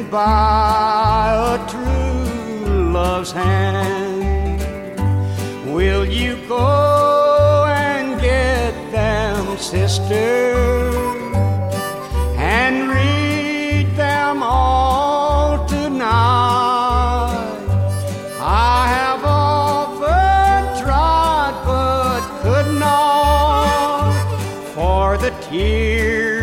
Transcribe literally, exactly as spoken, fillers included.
by a true love's hand. Will you go and get them, sister, and read them all tonight? I have often tried but could not, for the tears